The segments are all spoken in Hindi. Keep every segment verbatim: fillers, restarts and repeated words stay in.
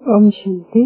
ओम शांति।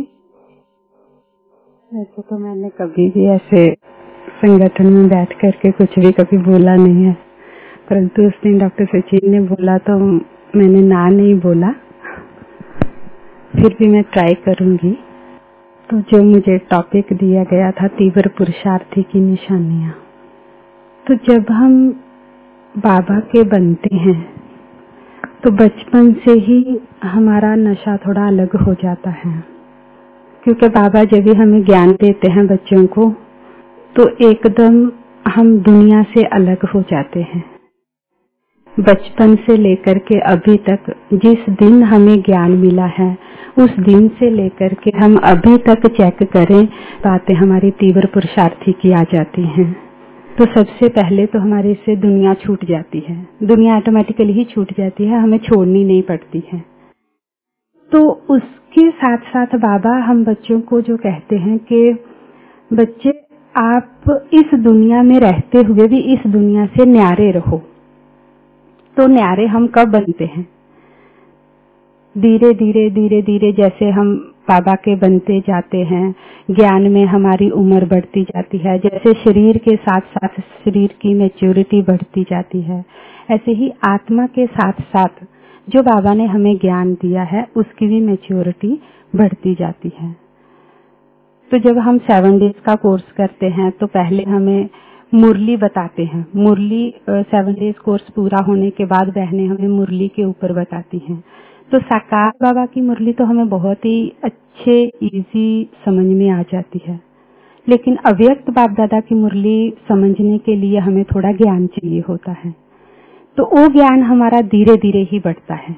ऐसे तो मैंने कभी भी ऐसे संगठन में बैठ करके कुछ भी कभी बोला नहीं है, परंतु उस दिन डॉक्टर सचिन ने बोला तो मैंने ना नहीं बोला। फिर भी मैं ट्राई करूंगी। तो जो मुझे टॉपिक दिया गया था, तीव्र पुरुषार्थी की निशानियां। तो जब हम बाबा के बनते हैं तो बचपन से ही हमारा नशा थोड़ा अलग हो जाता है, क्योंकि बाबा जब भी हमें ज्ञान देते हैं बच्चों को तो एकदम हम दुनिया से अलग हो जाते हैं। बचपन से लेकर के अभी तक जिस दिन हमें ज्ञान मिला है उस दिन से लेकर के हम अभी तक चेक करें, बातें हमारी तीव्र पुरुषार्थी की आ जाती हैं। तो सबसे पहले तो हमारे से दुनिया छूट जाती है, दुनिया ऑटोमेटिकली ही छूट जाती है, हमें छोड़नी नहीं पड़ती है। तो उसके साथ साथ बाबा हम बच्चों को जो कहते हैं कि बच्चे आप इस दुनिया में रहते हुए भी इस दुनिया से न्यारे रहो। तो न्यारे हम कब बनते हैं? धीरे धीरे धीरे धीरे जैसे हम बाबा के बनते जाते हैं, ज्ञान में हमारी उम्र बढ़ती जाती है, जैसे शरीर के साथ साथ शरीर की मैच्योरिटी बढ़ती जाती है, ऐसे ही आत्मा के साथ साथ जो बाबा ने हमें ज्ञान दिया है उसकी भी मैच्योरिटी बढ़ती जाती है। तो जब हम सेवन डेज का कोर्स करते हैं तो पहले हमें मुरली बताते हैं। मुरली सेवन डेज कोर्स पूरा होने के बाद बहनें हमें मुरली के ऊपर बताती हैं। तो साकार बाबा की मुरली तो हमें बहुत ही अच्छे इजी समझ में आ जाती है, लेकिन अव्यक्त बाप दादा की मुरली समझने के लिए हमें थोड़ा ज्ञान चाहिए होता है। तो वो ज्ञान हमारा धीरे धीरे ही बढ़ता है।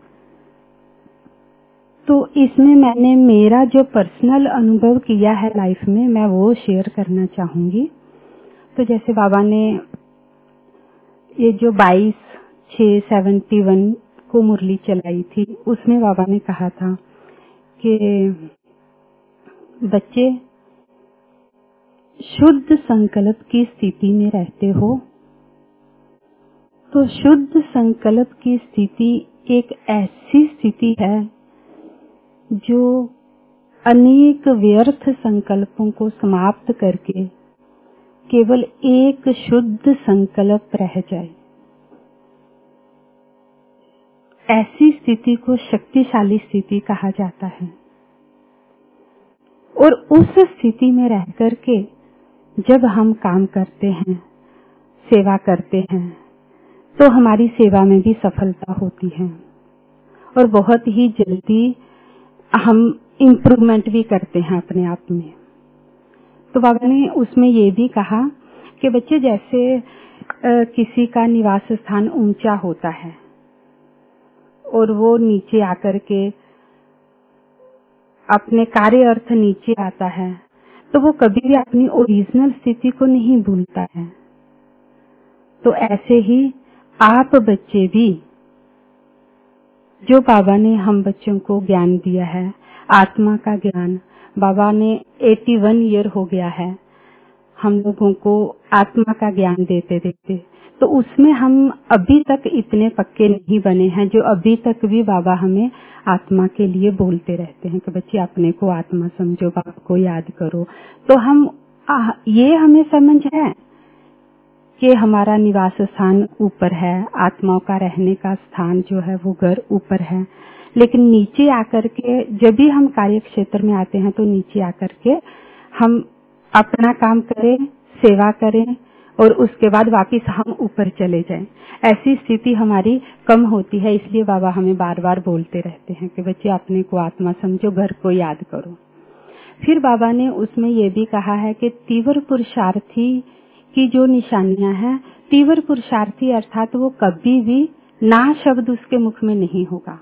तो इसमें मैंने मेरा जो पर्सनल अनुभव किया है लाइफ में, मैं वो शेयर करना चाहूंगी। तो जैसे बाबा ने ये जो बाईस छह सेवेंटी वन को मुरली चलाई थी, उसमें बाबा ने कहा था कि बच्चे शुद्ध संकल्प की स्थिति में रहते हो। तो शुद्ध संकल्प की स्थिति एक ऐसी स्थिति है जो अनेक व्यर्थ संकल्पों को समाप्त करके केवल एक शुद्ध संकल्प रह जाए। ऐसी स्थिति को शक्तिशाली स्थिति कहा जाता है। और उस स्थिति में रह करके जब हम काम करते हैं, सेवा करते हैं, तो हमारी सेवा में भी सफलता होती है और बहुत ही जल्दी हम इम्प्रूवमेंट भी करते हैं अपने आप में। तो बाबा ने उसमें ये भी कहा कि बच्चे जैसे आ, किसी का निवास स्थान ऊंचा होता है और वो नीचे आकर के अपने कार्य अर्थ नीचे आता है, तो वो कभी भी अपनी ओरिजिनल स्थिति को नहीं भूलता है। तो ऐसे ही आप बच्चे भी, जो बाबा ने हम बच्चों को ज्ञान दिया है, आत्मा का ज्ञान, बाबा ने इक्यासी ईयर हो गया है हम लोगों को आत्मा का ज्ञान देते देते, तो उसमें हम अभी तक इतने पक्के नहीं बने हैं जो अभी तक भी बाबा हमें आत्मा के लिए बोलते रहते हैं कि बच्चे अपने को आत्मा समझो, बाप को याद करो। तो हम आ, ये हमें समझ है कि हमारा निवास स्थान ऊपर है, आत्माओं का रहने का स्थान जो है वो घर ऊपर है, लेकिन नीचे आकर के जब भी हम कार्य क्षेत्र में आते हैं तो नीचे आकर के हम अपना काम करें, सेवा करें और उसके बाद वापस हम ऊपर चले जाएं। ऐसी स्थिति हमारी कम होती है, इसलिए बाबा हमें बार बार बोलते रहते हैं कि बच्चे अपने को आत्मा समझो, घर को याद करो। फिर बाबा ने उसमें ये भी कहा है कि तीव्र पुरुषार्थी की जो निशानियां हैं, तीव्र पुरुषार्थी अर्थात वो कभी भी ना शब्द उसके मुख में नहीं होगा,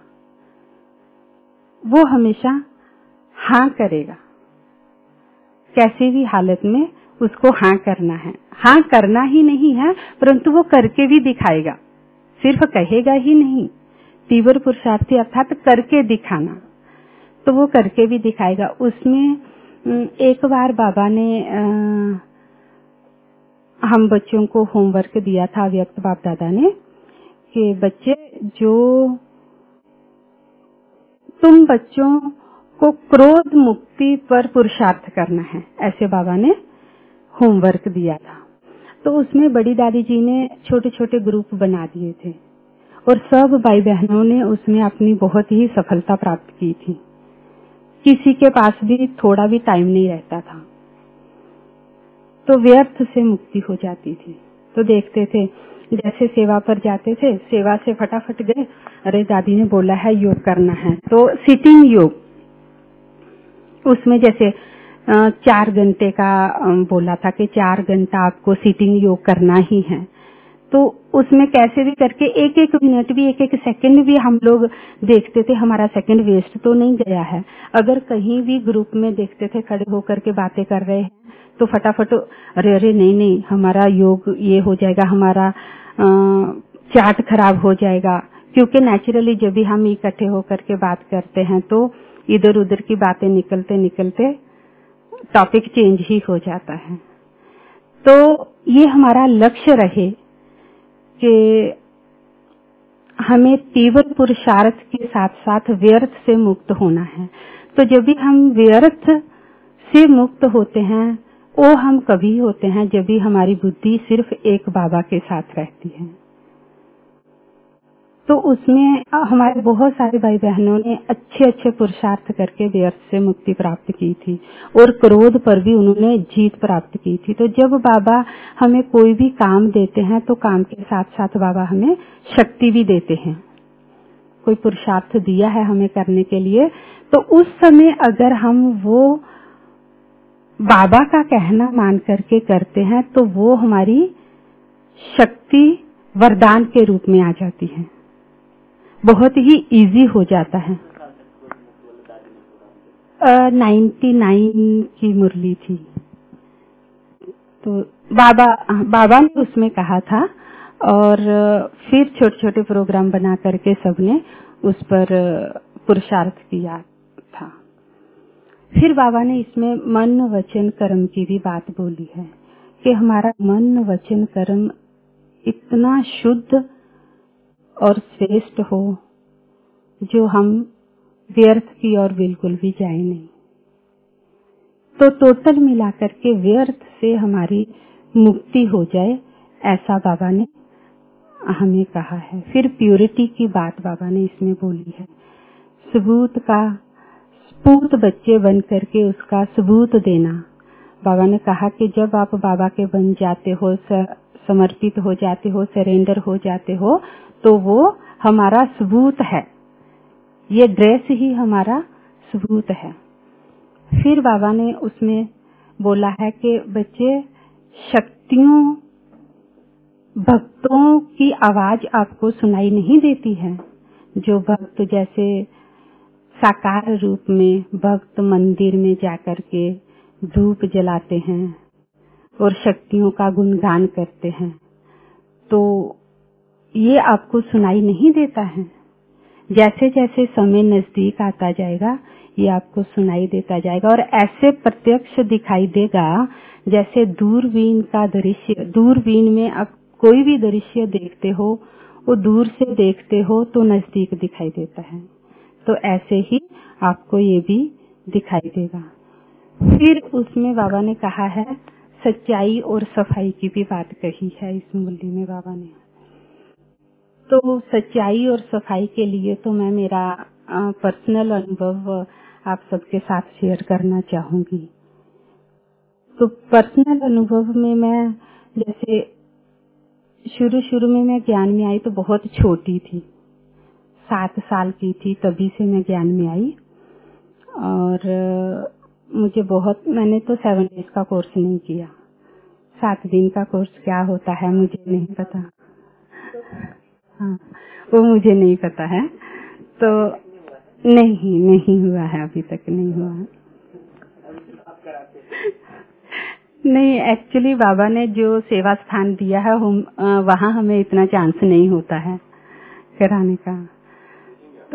वो हमेशा हाँ करेगा। कैसी भी हालत में उसको हाँ करना है। हाँ करना ही नहीं है, परंतु वो करके भी दिखाएगा, सिर्फ कहेगा ही नहीं। तीव्र पुरुषार्थी अर्थात करके दिखाना, तो वो करके भी दिखाएगा। उसमें एक बार बाबा ने आ, हम बच्चों को होमवर्क दिया था, व्यक्त बाप दादा ने, कि बच्चे जो तुम बच्चों आपको क्रोध मुक्ति पर पुरुषार्थ करना है, ऐसे बाबा ने होमवर्क दिया था। तो उसमें बड़ी दादी जी ने छोटे छोटे ग्रुप बना दिए थे और सब भाई बहनों ने उसमें अपनी बहुत ही सफलता प्राप्त की थी। किसी के पास भी थोड़ा भी टाइम नहीं रहता था, तो व्यर्थ से मुक्ति हो जाती थी। तो देखते थे जैसे सेवा पर जाते थे, सेवा से फटाफट गए, अरे दादी ने बोला है योग करना है, तो सिटिंग योग, उसमें जैसे चार घंटे का बोला था कि चार घंटा आपको सिटिंग योग करना ही है। तो उसमें कैसे भी करके एक एक मिनट भी, एक एक सेकंड भी हम लोग देखते थे हमारा सेकंड वेस्ट तो नहीं गया है। अगर कहीं भी ग्रुप में देखते थे खड़े होकर के बातें कर रहे हैं तो फटाफट अरे अरे नहीं नहीं हमारा योग ये हो जाएगा, हमारा चार्ट खराब हो जाएगा। क्योंकि नेचुरली जब भी हम इकट्ठे होकर के बात करते हैं तो इधर उधर की बातें निकलते निकलते टॉपिक चेंज ही हो जाता है। तो ये हमारा लक्ष्य रहे कि हमें तीव्र पुरुषार्थ के साथ साथ व्यर्थ से मुक्त होना है। तो जब भी हम व्यर्थ से मुक्त होते हैं वो हम कभी होते हैं जब भी हमारी बुद्धि सिर्फ एक बाबा के साथ रहती है। तो उसमें हमारे बहुत सारे भाई बहनों ने अच्छे अच्छे पुरुषार्थ करके व्यर्थ से मुक्ति प्राप्त की थी और क्रोध पर भी उन्होंने जीत प्राप्त की थी। तो जब बाबा हमें कोई भी काम देते हैं तो काम के साथ साथ बाबा हमें शक्ति भी देते हैं। कोई पुरुषार्थ दिया है हमें करने के लिए, तो उस समय अगर हम वो बाबा का कहना मान करके करते हैं तो वो हमारी शक्ति वरदान के रूप में आ जाती है, बहुत ही इजी हो जाता है। नाइन्टी नाइन की मुरली थी, तो बाबा बाबा ने उसमें कहा था और फिर छोटे छोटे प्रोग्राम बना करके सबने उस पर पुरुषार्थ किया था। फिर बाबा ने इसमें मन वचन कर्म की भी बात बोली है कि हमारा मन वचन कर्म इतना शुद्ध और श्रेष्ठ हो जो हम व्यर्थ की ओर बिल्कुल भी जाए नहीं। तो टोटल मिलाकर के व्यर्थ से हमारी मुक्ति हो जाए, ऐसा बाबा ने हमें कहा है। फिर प्यूरिटी की बात बाबा ने इसमें बोली है, सबूत का सपूत बच्चे बन करके उसका सबूत देना। बाबा ने कहा कि जब आप बाबा के बन जाते हो, समर्पित हो जाते हो, सरेंडर हो जाते हो, तो वो हमारा सबूत है, ये ड्रेस ही हमारा सबूत है। फिर बाबा ने उसमें बोला है कि बच्चे शक्तियों भक्तों की आवाज आपको सुनाई नहीं देती है। जो भक्त जैसे साकार रूप में भक्त मंदिर में जाकर के धूप जलाते हैं और शक्तियों का गुणगान करते हैं, तो ये आपको सुनाई नहीं देता है। जैसे जैसे समय नजदीक आता जाएगा ये आपको सुनाई देता जाएगा और ऐसे प्रत्यक्ष दिखाई देगा जैसे दूरबीन का दृश्य, दूरबीन में आप कोई भी दृश्य देखते हो वो दूर से देखते हो तो नजदीक दिखाई देता है, तो ऐसे ही आपको ये भी दिखाई देगा। फिर उसमें बाबा ने कहा है सच्चाई और सफाई की भी बात कही है इस मुरली में बाबा ने। तो सच्चाई और सफाई के लिए तो मैं मेरा पर्सनल अनुभव आप सबके साथ शेयर करना चाहूंगी। तो पर्सनल अनुभव में मैं जैसे शुरू शुरू में मैं ज्ञान में आई तो बहुत छोटी थी, सात साल की थी, तभी से मैं ज्ञान में आई। और मुझे बहुत, मैंने तो सेवन डेज का कोर्स नहीं किया, सात दिन का कोर्स क्या होता है मुझे नहीं पता, हाँ वो मुझे नहीं पता है। तो नहीं नहीं हुआ है, अभी तक नहीं हुआ है। नहीं, एक्चुअली बाबा ने जो सेवा स्थान दिया है वहाँ हमें इतना चांस नहीं होता है कराने का। तो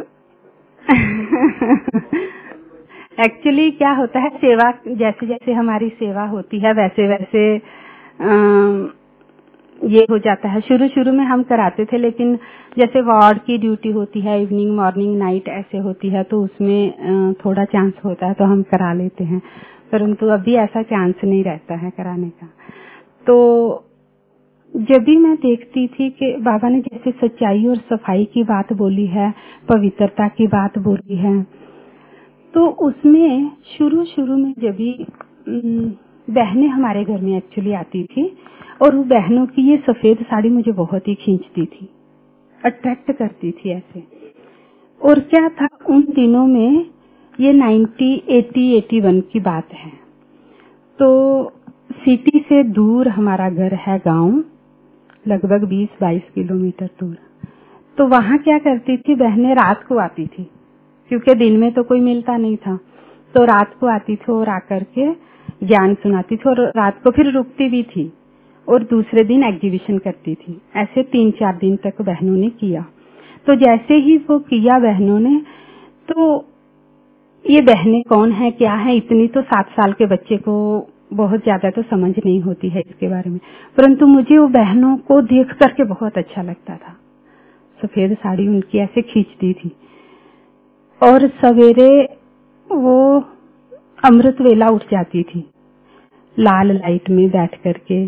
एक्चुअली क्या होता है, सेवा जैसे जैसे हमारी सेवा होती है वैसे वैसे आ, ये हो जाता है। शुरू शुरू में हम कराते थे, लेकिन जैसे वार्ड की ड्यूटी होती है, इवनिंग मॉर्निंग नाइट ऐसे होती है, तो उसमें थोड़ा चांस होता है तो हम करा लेते हैं, परंतु अभी ऐसा चांस नहीं रहता है कराने का। तो जब भी मैं देखती थी कि बाबा ने जैसे सच्चाई और सफाई की बात बोली है, पवित्रता की बात बोली है, तो उसमें शुरू शुरू में जब भी बहनें हमारे घर में एक्चुअली आती थी, और वो बहनों की ये सफेद साड़ी मुझे बहुत ही खींचती थी, अट्रैक्ट करती थी ऐसे। और क्या था उन दिनों में, ये नाइन्टी एटी एटी वन की बात है, तो सिटी से दूर हमारा घर है, गांव लगभग बीस बाईस किलोमीटर दूर। तो वहां क्या करती थी बहनें, रात को आती थी, क्योंकि दिन में तो कोई मिलता नहीं था, तो रात को आती थी और आकर के ज्ञान सुनाती थी, और रात को फिर रुकती भी थी, और दूसरे दिन एग्जीबिशन करती थी। ऐसे तीन चार दिन तक बहनों ने किया। तो जैसे ही वो किया बहनों ने, तो ये बहनें कौन है क्या है, इतनी तो सात साल के बच्चे को बहुत ज्यादा तो समझ नहीं होती है इसके बारे में, परंतु मुझे वो बहनों को देख करके बहुत अच्छा लगता था। सफेद साड़ी उनकी ऐसे खींचती थी, और सवेरे वो अमृत वेला उठ जाती थी, लाल लाइट में बैठ करके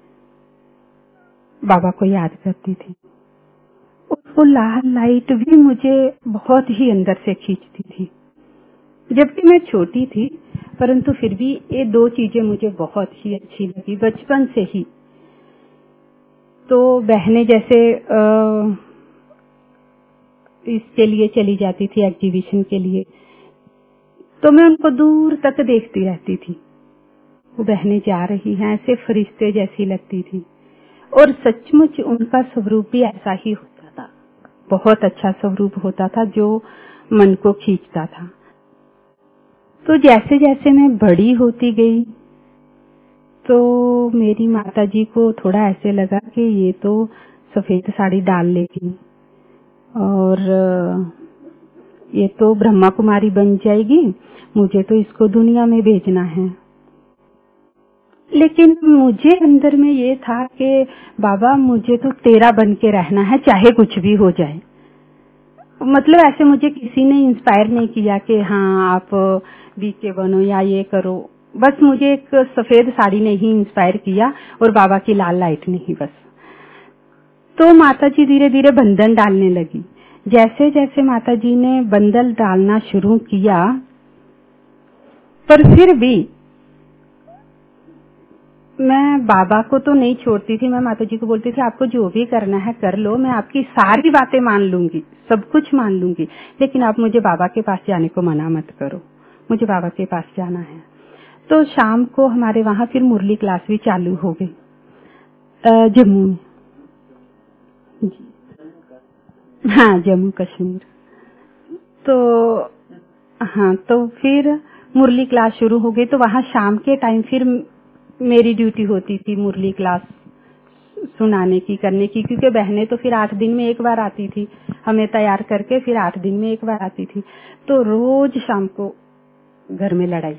बाबा को याद करती थी। वो लाल लाइट भी मुझे बहुत ही अंदर से खींचती थी, जबकि मैं छोटी थी, परंतु फिर भी ये दो चीजें मुझे बहुत ही अच्छी लगी बचपन से ही। तो बहनें जैसे आ, इसके लिए चली जाती थी, एग्जीबिशन के लिए, तो मैं उनको दूर तक देखती रहती थी। वो बहनें जा रही हैं, ऐसे फरिश्ते जैसी लगती थी, और सचमुच उनका स्वरूप भी ऐसा ही होता था, बहुत अच्छा स्वरूप होता था जो मन को खींचता था। तो जैसे जैसे मैं बड़ी होती गई, तो मेरी माताजी को थोड़ा ऐसे लगा कि ये तो सफेद साड़ी डाल लेगी और ये तो ब्रह्मा कुमारी बन जाएगी, मुझे तो इसको दुनिया में भेजना है। लेकिन मुझे अंदर में ये था कि बाबा मुझे तो तेरा बन के रहना है, चाहे कुछ भी हो जाए। मतलब ऐसे मुझे किसी ने इंस्पायर नहीं किया कि हाँ आप बीके बनो या ये करो, बस मुझे एक सफेद साड़ी ने ही इंस्पायर किया और बाबा की लाल लाइट ने ही बस। तो माताजी धीरे धीरे बंधन डालने लगी। जैसे जैसे माताजी ने बंधन डालना शुरू किया, पर फिर भी मैं बाबा को तो नहीं छोड़ती थी। मैं माताजी को बोलती थी आपको जो भी करना है कर लो, मैं आपकी सारी बातें मान लूंगी, सब कुछ मान लूंगी, लेकिन आप मुझे बाबा के पास जाने को मना मत करो, मुझे बाबा के पास जाना है। तो शाम को हमारे वहां फिर मुरली क्लास भी चालू हो गई जम्मू में, हाँ जम्मू कश्मीर। तो हाँ, तो फिर मुरली क्लास शुरू हो गई, तो वहां शाम के टाइम फिर मेरी ड्यूटी होती थी मुरली क्लास सुनाने की, करने की, क्योंकि बहनें तो फिर आठ दिन में एक बार आती थी, हमें तैयार करके फिर आठ दिन में एक बार आती थी। तो रोज शाम को घर में लड़ाई।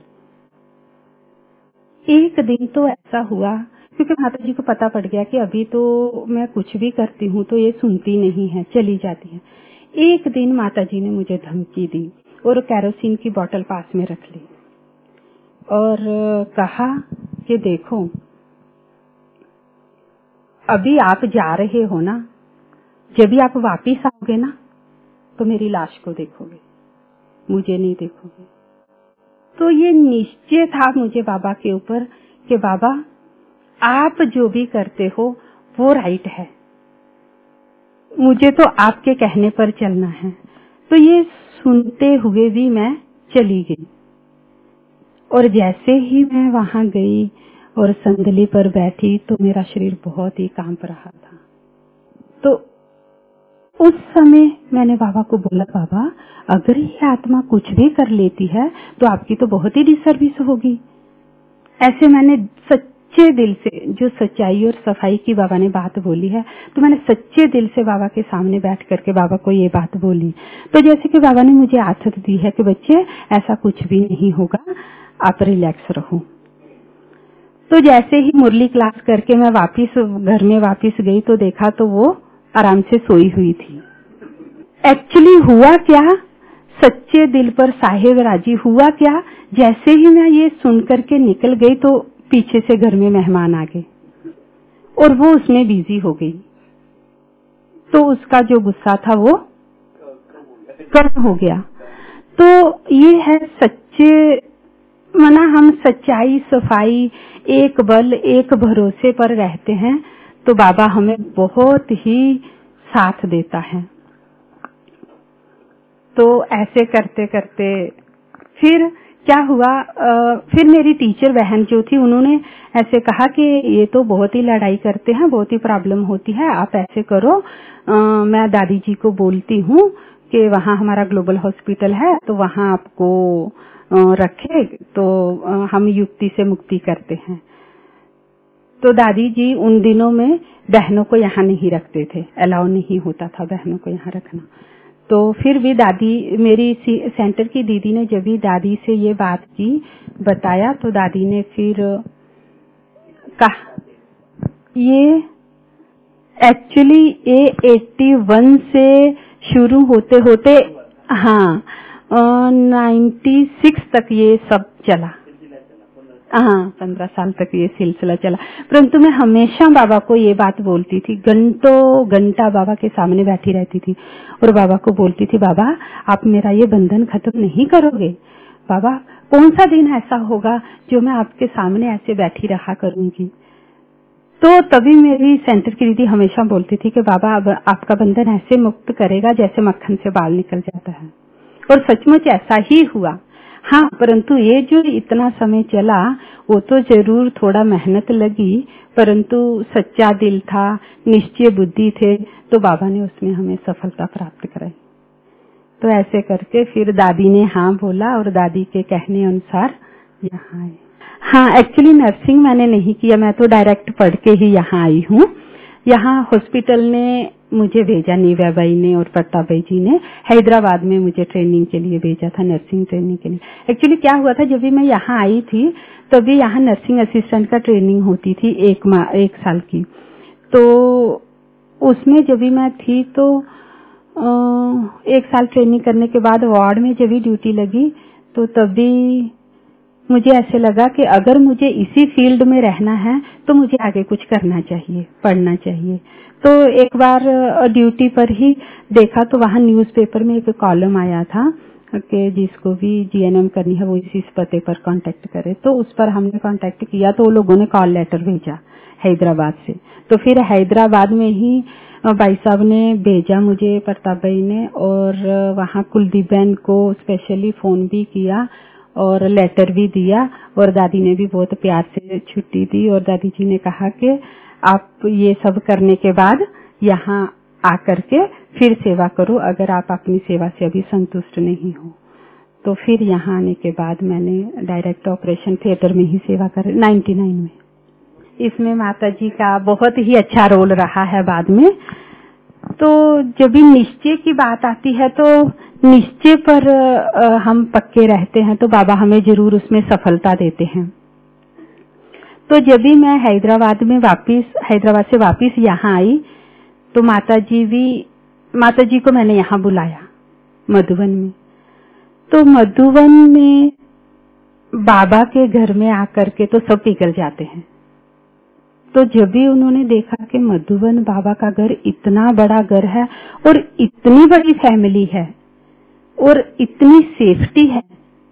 एक दिन तो ऐसा हुआ, क्योंकि माता जी को पता पड़ गया कि अभी तो मैं कुछ भी करती हूँ तो ये सुनती नहीं है, चली जाती है। एक दिन माता जी ने मुझे धमकी दी और कैरोसिन की बोतल पास में रख ली और कहा कि देखो अभी आप जा रहे हो ना, जब भी आप वापिस आओगे ना तो मेरी लाश को देखोगे, मुझे नहीं देखोगे। तो ये निश्चय था मुझे बाबा के ऊपर कि बाबा आप जो भी करते हो वो राइट है, मुझे तो आपके कहने पर चलना है। तो ये सुनते हुए भी मैं चली गई, और जैसे ही मैं वहां गई और संदली पर बैठी तो मेरा शरीर बहुत ही कांप रहा था। तो उस समय मैंने बाबा को बोला, बाबा अगर ये आत्मा कुछ भी कर लेती है तो आपकी तो बहुत ही डिसर्विस होगी। ऐसे मैंने सच्चे दिल से, जो सच्चाई और सफाई की बाबा ने बात बोली है, तो मैंने सच्चे दिल से बाबा के सामने बैठ करके बाबा को ये बात बोली। तो जैसे कि बाबा ने मुझे आदत दी है कि बच्चे ऐसा कुछ भी नहीं होगा, आप रिलैक्स रहो। तो जैसे ही मुरली क्लास करके मैं वापस घर में वापस गई तो देखा तो वो आराम से सोई हुई थी। एक्चुअली हुआ क्या, सच्चे दिल पर साहेब राजी, हुआ क्या, जैसे ही मैं ये सुन करके निकल गई तो पीछे से घर में मेहमान आ गए और वो उसमें बिजी हो गई, तो उसका जो गुस्सा था वो कम हो गया। तो ये है सच्चे, माना हम सच्चाई सफाई एक बल एक भरोसे पर रहते हैं तो बाबा हमें बहुत ही साथ देता है। तो ऐसे करते करते फिर क्या हुआ, आ, फिर मेरी टीचर बहन जो थी उन्होंने ऐसे कहा कि ये तो बहुत ही लड़ाई करते हैं, बहुत ही प्रॉब्लम होती है, आप ऐसे करो, आ, मैं दादी जी को बोलती हूँ कि वहाँ हमारा ग्लोबल हॉस्पिटल है तो वहाँ आपको आ, रखे तो आ, हम युक्ति से मुक्ति करते हैं। तो दादी जी उन दिनों में बहनों को यहाँ नहीं रखते थे, अलाउ नहीं होता था बहनों को यहाँ रखना। तो फिर भी दादी, मेरी सेंटर की दीदी ने जब भी दादी से ये बात की बताया तो दादी ने फिर कहा, ये एक्चुअली ये इक्यासी से शुरू होते होते हाँ छियानवे तक ये सब चला, हाँ पंद्रह साल तक ये सिलसिला चला। परंतु मैं हमेशा बाबा को ये बात बोलती थी, घंटों घंटा बाबा के सामने बैठी रहती थी और बाबा को बोलती थी, बाबा आप मेरा ये बंधन खत्म नहीं करोगे? बाबा कौन सा दिन ऐसा होगा जो मैं आपके सामने ऐसे बैठी रहा करूंगी? तो तभी मेरी सेंटर की दीदी हमेशा बोलती थी कि बाबा अब आपका बंधन ऐसे मुक्त करेगा जैसे मक्खन से बाल निकल जाता है। और सचमुच ऐसा ही हुआ। हाँ, परंतु ये जो इतना समय चला वो तो जरूर थोड़ा मेहनत लगी, परंतु सच्चा दिल था, निश्चय बुद्धि थे, तो बाबा ने उसमें हमें सफलता प्राप्त कराई। तो ऐसे करके फिर दादी ने हाँ बोला और दादी के कहने अनुसार यहाँ आए। हाँ, एक्चुअली नर्सिंग मैंने नहीं किया, मैं तो डायरेक्ट पढ़ के ही यहाँ आई हूँ। यहाँ हॉस्पिटल ने मुझे भेजा, नीवा बाई ने और प्रताप भाई जी ने हैदराबाद में मुझे ट्रेनिंग के लिए भेजा था, नर्सिंग ट्रेनिंग के लिए। एक्चुअली क्या हुआ था, जब भी मैं यहाँ आई थी तभी यहाँ नर्सिंग असिस्टेंट का ट्रेनिंग होती थी एक माह एक साल की। तो उसमें जब भी मैं थी तो एक साल ट्रेनिंग करने के बाद वार्ड में जब भी ड्यूटी लगी तो तभी मुझे ऐसे लगा कि अगर मुझे इसी फील्ड में रहना है तो मुझे आगे कुछ करना चाहिए, पढ़ना चाहिए। तो एक बार ड्यूटी पर ही देखा तो वहाँ न्यूज़पेपर में एक कॉलम आया था कि जिसको भी जीएनएम करनी है वो इसी पते पर कांटेक्ट करे। तो उस पर हमने कांटेक्ट किया तो वो लोगों ने कॉल लेटर भेजा हैदराबाद से। तो फिर हैदराबाद में ही भाई साहब ने भेजा मुझे, प्रताप भाई ने, और वहाँ कुलदीप बहन को स्पेशली फोन भी किया और लेटर भी दिया और दादी ने भी बहुत प्यार से छुट्टी दी और दादी जी ने कहा कि आप ये सब करने के बाद यहाँ आकर के फिर सेवा करो, अगर आप अपनी सेवा से अभी संतुष्ट नहीं हो। तो फिर यहाँ आने के बाद मैंने डायरेक्ट ऑपरेशन थिएटर में ही सेवा कर नाइन्टी नाइन में। इसमें माता जी का बहुत ही अच्छा रोल रहा है बाद में। तो जब भी निश्चय की बात आती है तो निश्चय पर हम पक्के रहते हैं तो बाबा हमें जरूर उसमें सफलता देते हैं। तो जब भी मैं हैदराबाद में वापिस हैदराबाद से वापिस यहाँ आई तो माता जी भी माता जी को मैंने यहाँ बुलाया मधुबन में। तो मधुबन में बाबा के घर में आकर के तो सब पिघल जाते हैं। तो जब भी उन्होंने देखा कि मधुबन बाबा का घर इतना बड़ा घर है और इतनी बड़ी फैमिली है और इतनी सेफ्टी है,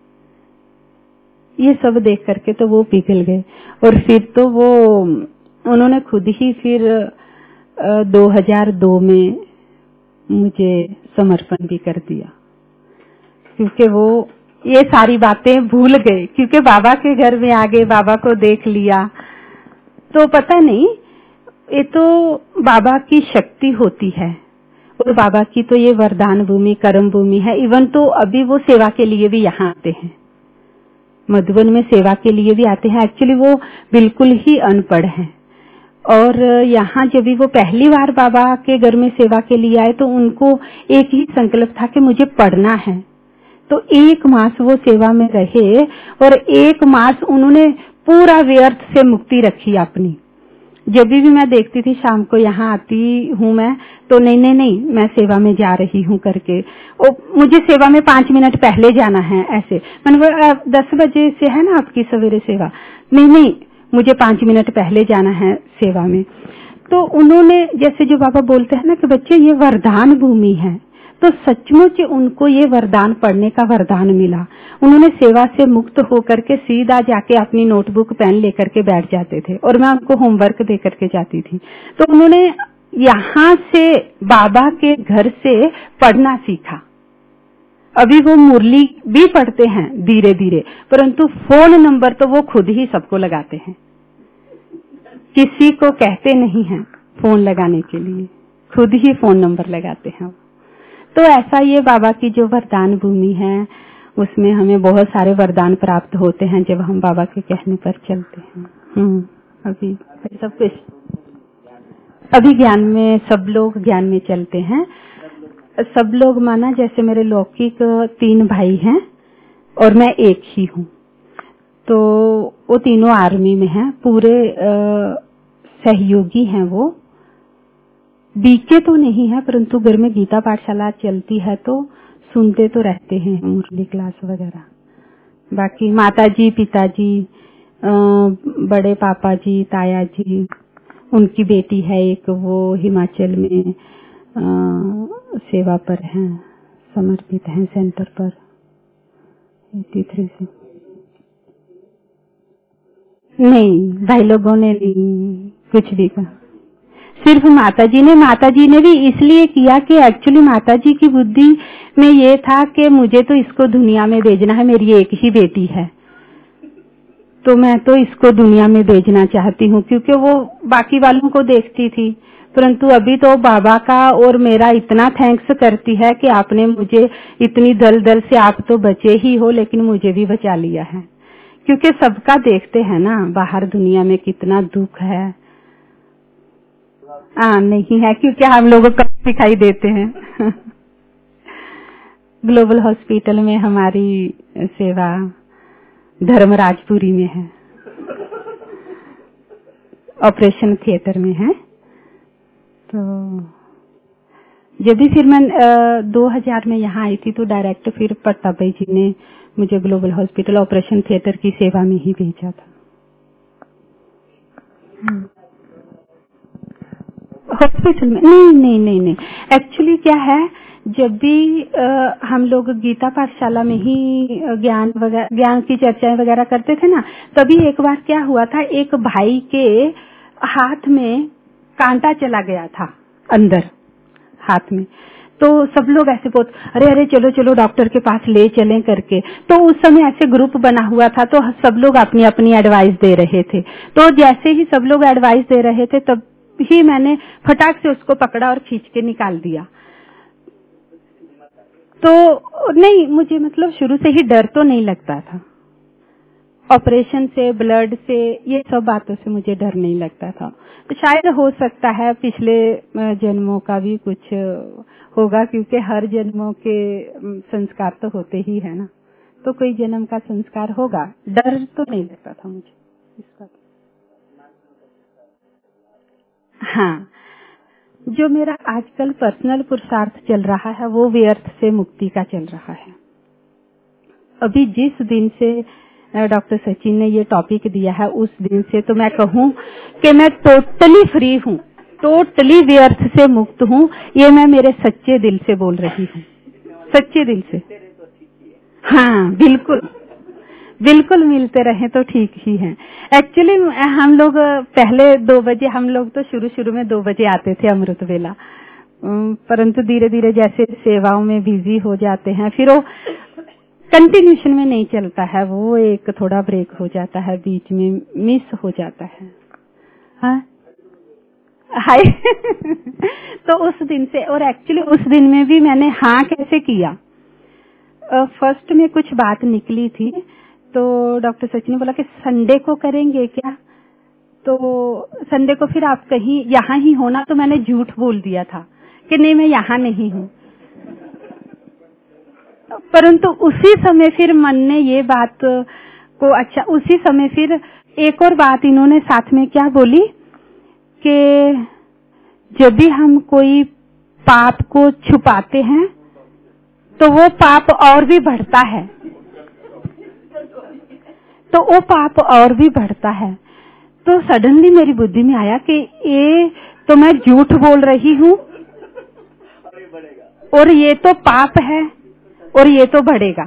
ये सब देख करके तो वो पिघल गए। और फिर तो वो उन्होंने खुद ही फिर दो हज़ार दो में मुझे समर्पण भी कर दिया, क्योंकि वो ये सारी बातें भूल गए, क्योंकि बाबा के घर में आ गए, बाबा को देख लिया। तो पता नहीं, ये तो बाबा की शक्ति होती है और बाबा की तो ये वरदान भूमि कर्म भूमि है। इवन तो अभी वो सेवा के लिए भी यहाँ आते हैं, मधुबन में सेवा के लिए भी आते हैं। एक्चुअली वो बिल्कुल ही अनपढ़ हैं और यहाँ जब भी वो पहली बार बाबा के घर में सेवा के लिए आए तो उनको एक ही संकल्प था कि मुझे पढ़ना है। तो एक मास वो सेवा में रहे और एक मास उन्होंने पूरा व्यर्थ से मुक्ति रखी अपनी। जब भी मैं देखती थी शाम को यहाँ आती हूँ मैं, तो नहीं नहीं नहीं मैं सेवा में जा रही हूँ करके, ओ, मुझे सेवा में पांच मिनट पहले जाना है। ऐसे मैंने बोला दस बजे से है ना आपकी सवेरे सेवा, नहीं नहीं मुझे पांच मिनट पहले जाना है सेवा में। तो उन्होंने जैसे जो बाबा बोलते हैं ना कि बच्चे ये वरदान भूमि है, तो सचमुच उनको ये वरदान पढ़ने का वरदान मिला। उन्होंने सेवा से मुक्त होकर के सीधा जाके अपनी नोटबुक पेन लेकर के बैठ जाते थे और मैं उनको होमवर्क दे करके जाती थी। तो उन्होंने यहाँ से बाबा के घर से पढ़ना सीखा। अभी वो मुरली भी पढ़ते हैं धीरे धीरे, परंतु फोन नंबर तो वो खुद ही सबको लगाते हैं, किसी को कहते नहीं हैं फोन लगाने के लिए, खुद ही फोन नंबर लगाते हैं। तो ऐसा ये बाबा की जो वरदान भूमि है, उसमें हमें बहुत सारे वरदान प्राप्त होते हैं जब हम बाबा के कहने पर चलते हैं। हम्म अभी सब कुछ, अभी ज्ञान में सब लोग ज्ञान में चलते हैं। सब लोग माना जैसे मेरे लौकिक तीन भाई हैं और मैं एक ही हूँ, तो वो तीनों आर्मी में हैं, पूरे आ, सहयोगी हैं। वो बीके तो नहीं है, परंतु घर में गीता पाठशाला चलती है तो सुनते तो रहते हैं मुरली क्लास वगैरह। बाकी माताजी, पिताजी, बड़े पापा जी, ताया जी, उनकी बेटी है एक, वो हिमाचल में आ, सेवा पर हैं, समर्पित हैं सेंटर पर तिरसठ से। नहीं, भाई लोगों ने नहीं कुछ भी कहा, सिर्फ माताजी ने। माताजी ने भी इसलिए किया कि एक्चुअली माताजी की बुद्धि में ये था कि मुझे तो इसको दुनिया में भेजना है, मेरी एक ही बेटी है, तो मैं तो इसको दुनिया में भेजना चाहती हूँ, क्योंकि वो बाकी वालों को देखती थी। परंतु अभी तो बाबा का और मेरा इतना थैंक्स करती है कि आपने मुझे इतनी दलदल से, आप तो बचे ही हो लेकिन मुझे भी बचा लिया है, क्योंकि सबका देखते हैं ना बाहर दुनिया में कितना दुख है। हाँ नहीं है, क्योंकि हम लोगों को दिखाई देते हैं। ग्लोबल हॉस्पिटल में हमारी सेवा धर्मराजपुरी में है, ऑपरेशन थिएटर में है। तो जब भी फिर मैं दो हज़ार में यहाँ आई थी तो डायरेक्ट फिर पट्टाभाई जी ने मुझे ग्लोबल हॉस्पिटल ऑपरेशन थिएटर की सेवा में ही भेजा था। हॉस्पिटल में नहीं नहीं नहीं नहीं एक्चुअली क्या है, जब भी आ, हम लोग गीता पाठशाला में ही ज्ञान वगैरह ज्ञान की चर्चाएं वगैरह करते थे ना, तभी एक बार क्या हुआ था, एक भाई के हाथ में कांटा चला गया था अंदर हाथ में, तो सब लोग ऐसे बहुत अरे अरे चलो चलो डॉक्टर के पास ले चलें करके। तो उस समय ऐसे ग्रुप बना हुआ था, तो सब लोग अपनी अपनी एडवाइस दे रहे थे। तो जैसे ही सब लोग एडवाइस दे रहे थे तब ही मैंने फटाक से उसको पकड़ा और खींच के निकाल दिया। तो नहीं, मुझे मतलब शुरू से ही डर तो नहीं लगता था, ऑपरेशन से, ब्लड से, ये सब बातों से मुझे डर नहीं लगता था। तो शायद हो सकता है पिछले जन्मों का भी कुछ होगा, क्योंकि हर जन्मों के संस्कार तो होते ही है ना, तो कोई जन्म का संस्कार होगा। डर तो नहीं लगता था मुझे इस बात। हाँ, जो मेरा आजकल पर्सनल पुरुषार्थ चल रहा है वो व्यर्थ से मुक्ति का चल रहा है। अभी जिस दिन से डॉक्टर सचिन ने ये टॉपिक दिया है उस दिन से तो मैं कहूँ कि मैं टोटली फ्री हूँ, टोटली व्यर्थ से मुक्त हूँ। ये मैं मेरे सच्चे दिल से बोल रही हूँ, सच्चे दिल से। हाँ बिल्कुल बिल्कुल, मिलते रहे तो ठीक ही है। एक्चुअली हम लोग पहले दो बजे, हम लोग तो शुरू शुरू में दो बजे आते थे अमृत वेला, परंतु धीरे धीरे जैसे सेवाओं में बिजी हो जाते हैं फिर वो कंटिन्यूशन में नहीं चलता है, वो एक थोड़ा ब्रेक हो जाता है, बीच में मिस हो जाता है। हाँ हाय तो उस दिन से, और एक्चुअली उस दिन में भी मैंने हाँ कैसे किया, फर्स्ट में कुछ बात निकली थी तो डॉक्टर सचिन ने बोला कि संडे को करेंगे क्या, तो संडे को फिर आप कहीं यहाँ ही होना, तो मैंने झूठ बोल दिया था कि नहीं मैं यहाँ नहीं हूँ। परंतु उसी समय फिर मन ने ये बात को अच्छा उसी समय फिर एक और बात इन्होंने साथ में क्या बोली कि जब भी हम कोई पाप को छुपाते हैं तो वो पाप और भी बढ़ता है, तो वो पाप और भी बढ़ता है। तो सडनली मेरी बुद्धि में आया कि ये तो मैं झूठ बोल रही हूँ और ये तो पाप है और ये तो बढ़ेगा।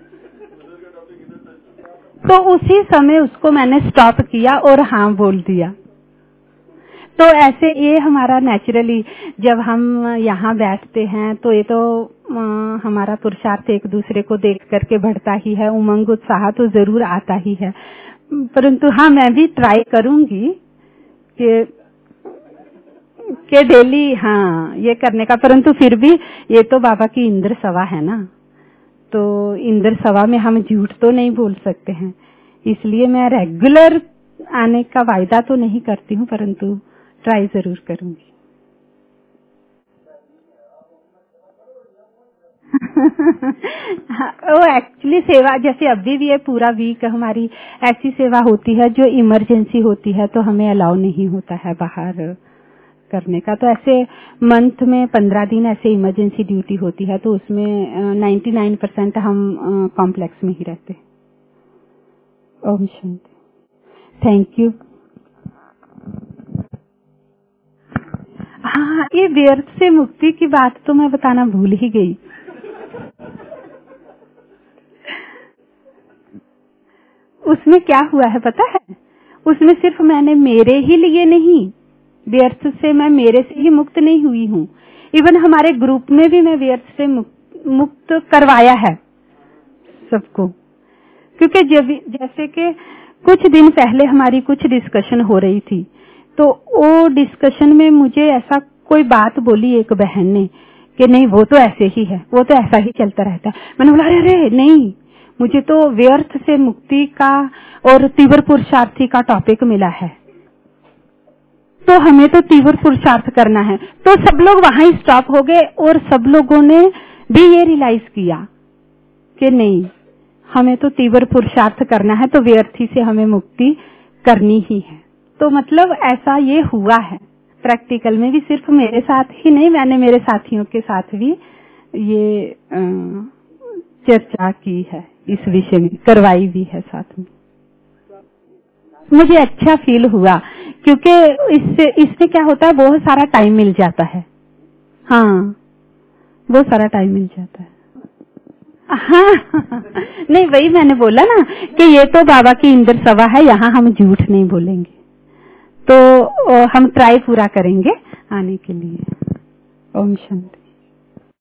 तो उसी समय उसको मैंने स्टॉप किया और हाँ बोल दिया। तो ऐसे ये हमारा नेचुरली जब हम यहाँ बैठते हैं तो ये तो आ, हमारा पुरुषार्थ एक दूसरे को देख करके बढ़ता ही है, उमंग उत्साह तो जरूर आता ही है। परंतु हाँ मैं भी ट्राई करूंगी कि कि डेली हाँ ये करने का, परंतु फिर भी ये तो बाबा की इंद्र सभा है ना, तो इंद्र सभा में हम झूठ तो नहीं बोल सकते हैं, इसलिए मैं रेगुलर आने का वायदा तो नहीं करती हूँ, परंतु ट्राई जरूर करूंगी। वो एक्चुअली सेवा जैसे अभी भी ये पूरा वीक हमारी ऐसी सेवा होती है जो इमरजेंसी होती है, तो हमें अलाउ नहीं होता है बाहर करने का। तो ऐसे मंथ में पंद्रह दिन ऐसे इमरजेंसी ड्यूटी होती है, तो उसमें नाइन्टी नाइन परसेंट हम कॉम्प्लेक्स में ही रहते। ओम शांति। Thank you. हाँ, ये व्यर्थ से मुक्ति की बात तो मैं बताना भूल ही गई। उसमें क्या हुआ है पता है, उसमें सिर्फ मैंने मेरे ही लिए नहीं, व्यर्थ से मैं मेरे से ही मुक्त नहीं हुई हूँ, इवन हमारे ग्रुप में भी मैं व्यर्थ से मुक्त, मुक्त करवाया है सबको। क्योंकि जब जैसे कि कुछ दिन पहले हमारी कुछ डिस्कशन हो रही थी, तो वो डिस्कशन में मुझे ऐसा कोई बात बोली एक बहन ने कि नहीं वो तो ऐसे ही है, वो तो ऐसा ही चलता रहता है। मैंने बोला अरे नहीं, मुझे तो व्यर्थ से मुक्ति का और तीव्र पुरुषार्थी का टॉपिक मिला है, तो हमें तो तीव्र पुरुषार्थ करना है। तो सब लोग वहां ही स्टॉप हो गए और सब लोगों ने भी ये रियलाइज किया कि नहीं, हमें तो तीव्र पुरुषार्थ करना है, तो व्यर्थी से हमें मुक्ति करनी ही है। तो मतलब ऐसा ये हुआ है प्रैक्टिकल में भी, सिर्फ मेरे साथ ही नहीं, मैंने मेरे साथियों के साथ भी ये चर्चा की है, इस विषय में करवाई भी है साथ में। मुझे अच्छा फील हुआ क्योंकि इससे इससे क्या होता है, बहुत सारा टाइम मिल जाता है। हाँ, बहुत सारा टाइम मिल जाता है। हाँ नहीं, वही मैंने बोला ना कि ये तो बाबा की इंद्र सभा है, यहाँ हम झूठ नहीं बोलेंगे, तो हम ट्राई पूरा करेंगे आने के लिए। ओम शांति।